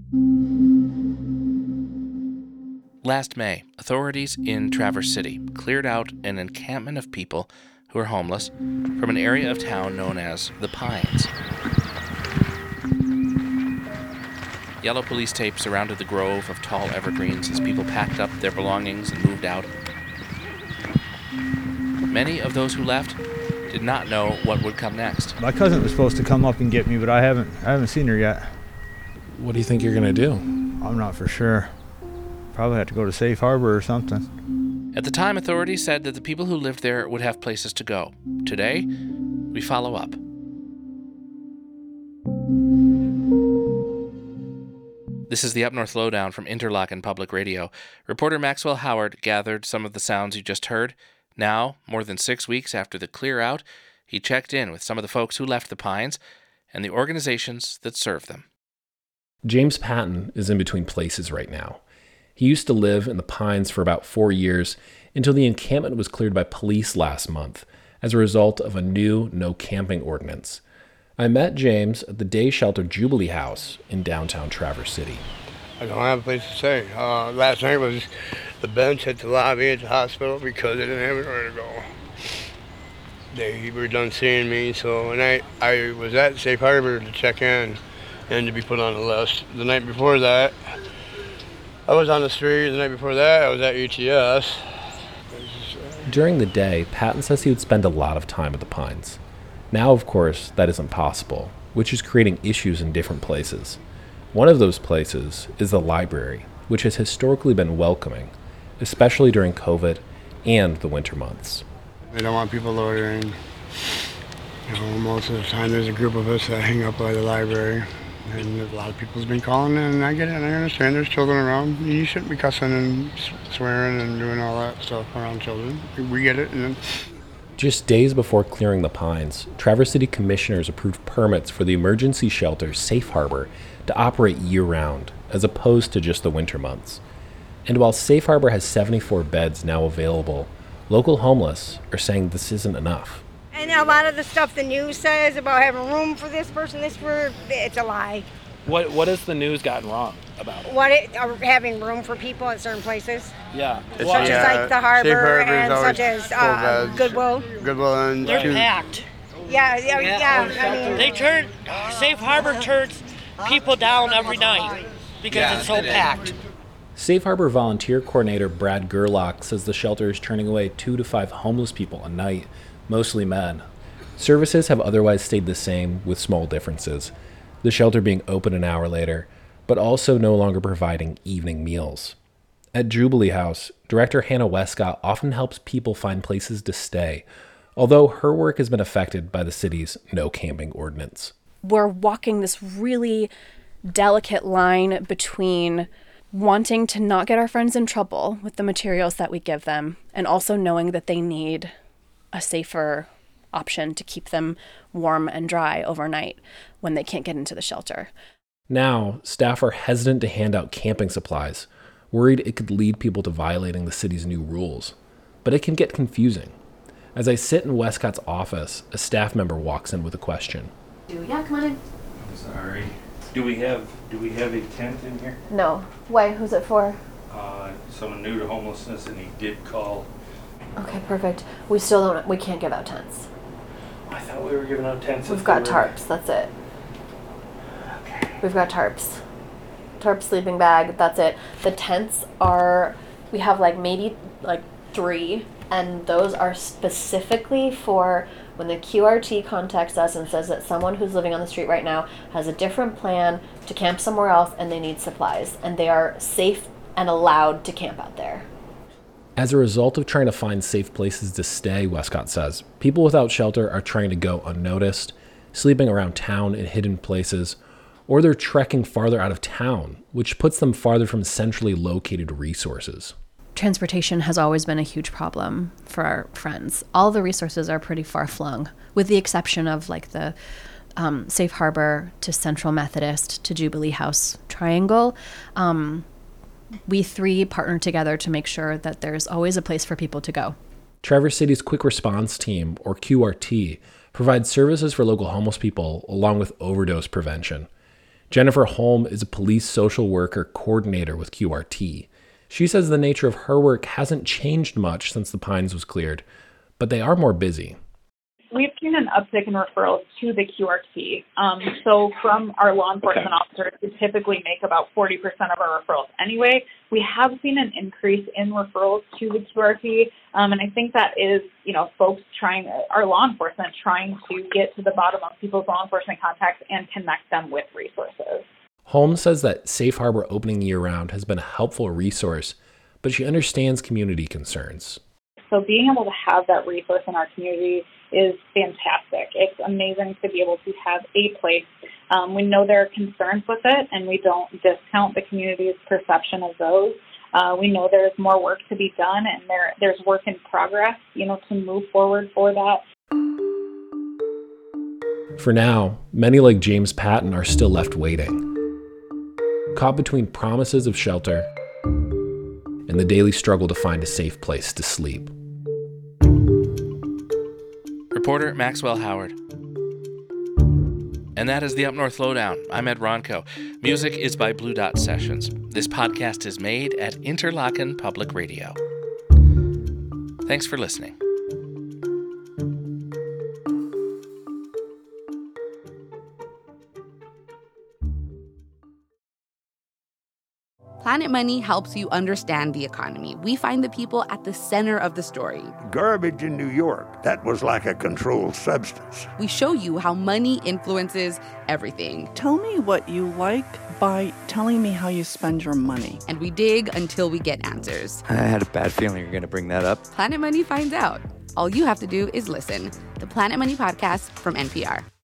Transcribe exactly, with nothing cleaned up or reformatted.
Last May, authorities in Traverse City cleared out an encampment of people who were homeless from an area of town known as the Pines. Yellow police tape surrounded the grove of tall evergreens as people packed up their belongings and moved out. Many of those who left did not know what would come next. My cousin was supposed to come up and get me, but I haven't I haven't seen her yet. What do you think you're going to do? I'm not for sure. Probably have to go to Safe Harbor or something. At the time, authorities said that the people who lived there would have places to go. Today, we follow up. This is the Up North Lowdown from Interlochen Public Radio. Reporter Maxwell Howard gathered some of the sounds you just heard. Now, more than six weeks after the clear out, he checked in with some of the folks who left the Pines and the organizations that serve them. James Patton is in between places right now. He used to live in the Pines for about four years until the encampment was cleared by police last month as a result of a new no camping ordinance. I met James at the day shelter Jubilee House in downtown Traverse City. I don't have a place to stay. Uh, last night was the bench at the lobby at the hospital because they didn't have anywhere to go. They were done seeing me, so and I, I was at Safe Harbor to check in and to be put on the list. The night before that, I was on the street. The night before that, I was at U T S. During the day, Patton says he would spend a lot of time at the Pines. Now, of course, that isn't possible, which is creating issues in different places. One of those places is the library, which has historically been welcoming, especially during COVID and the winter months. They don't want people loitering. You know, most of the time there's a group of us that hang up by the library. And a lot of people's been calling, and I get it, and I understand there's children around. You shouldn't be cussing and swearing and doing all that stuff around children. We get it. And Just days before clearing the Pines, Traverse City commissioners approved permits for the emergency shelter Safe Harbor to operate year-round, as opposed to just the winter months. And while Safe Harbor has seventy-four beds now available, local homeless are saying this isn't enough. And a lot of the stuff the news says about having room for this person, this for, it's a lie. What What has the news gotten wrong about it? What it, uh, having room for people at certain places, Yeah. It's- such yeah, as like the Safe harbor Harbor is and always such as full uh, beds. Goodwill. Goodwill and They're two- packed. Yeah, yeah, yeah. I mean, They turn, Safe Harbor turns people down every night because it's so packed. Safe Harbor volunteer coordinator Brad Gerlach says the shelter is turning away two to five homeless people a night, mostly men. Services have otherwise stayed the same, with small differences, the shelter being open an hour later, but also no longer providing evening meals. At Jubilee House, Director Hannah Westcott often helps people find places to stay, although her work has been affected by the city's no camping ordinance. We're walking this really delicate line between wanting to not get our friends in trouble with the materials that we give them, and also knowing that they need a safer option to keep them warm and dry overnight when they can't get into the shelter. Now, staff are hesitant to hand out camping supplies, worried it could lead people to violating the city's new rules. But it can get confusing. As I sit in Westcott's office, a staff member walks in with a question. Yeah, come on in. I'm sorry. Do we have do we have a tent in here? No. Why? Who's it for? Uh, someone new to homelessness, and he did call. Okay, perfect. We still don't, we can't give out tents. I thought we were giving out tents. We've if got they were- tarps, that's it. Okay. We've got tarps. Tarp, sleeping bag, that's it. The tents are, we have like maybe like three, and those are specifically for when the Q R T contacts us and says that someone who's living on the street right now has a different plan to camp somewhere else and they need supplies, and they are safe and allowed to camp out there. As a result of trying to find safe places to stay, Westcott says, people without shelter are trying to go unnoticed, sleeping around town in hidden places, or they're trekking farther out of town, which puts them farther from centrally located resources. Transportation has always been a huge problem for our friends. All the resources are pretty far flung, with the exception of like the um, Safe Harbor to Central Methodist to Jubilee House triangle. Um, we three partner together to make sure that there's always a place for people to go. Traverse City's Quick Response Team, or Q R T, provides services for local homeless people along with overdose prevention. Jennifer Holm is a police social worker coordinator with Q R T. She says the nature of her work hasn't changed much since the Pines was cleared, but they are more busy. We've seen an uptick in referrals to the Q R T. Um, so from our law enforcement officers, we typically make about forty percent of our referrals anyway. We have seen an increase in referrals to the Q R T, um, and I think that is, you know, folks trying, our law enforcement trying to get to the bottom of people's law enforcement contacts and connect them with resources. Holmes says that Safe Harbor opening year-round has been a helpful resource, but she understands community concerns. So being able to have that resource in our community is fantastic. It's amazing to be able to have a place. Um, we know there are concerns with it, and we don't discount the community's perception of those. Uh, we know there's more work to be done, and there there's work in progress, you know, to move forward for that. For now, many like James Patton are still left waiting, caught between promises of shelter and the daily struggle to find a safe place to sleep. Reporter Maxwell Howard. And that is the Up North Lowdown. I'm Ed Ronco. Music is by Blue Dot Sessions. This podcast is made at Interlochen Public Radio. Thanks for listening. Planet Money helps you understand the economy. We find the people at the center of the story. Garbage in New York, that was like a controlled substance. We show you how money influences everything. Tell me what you like by telling me how you spend your money. And we dig until we get answers. I had a bad feeling you were going to bring that up. Planet Money finds out. All you have to do is listen. The Planet Money Podcast from N P R.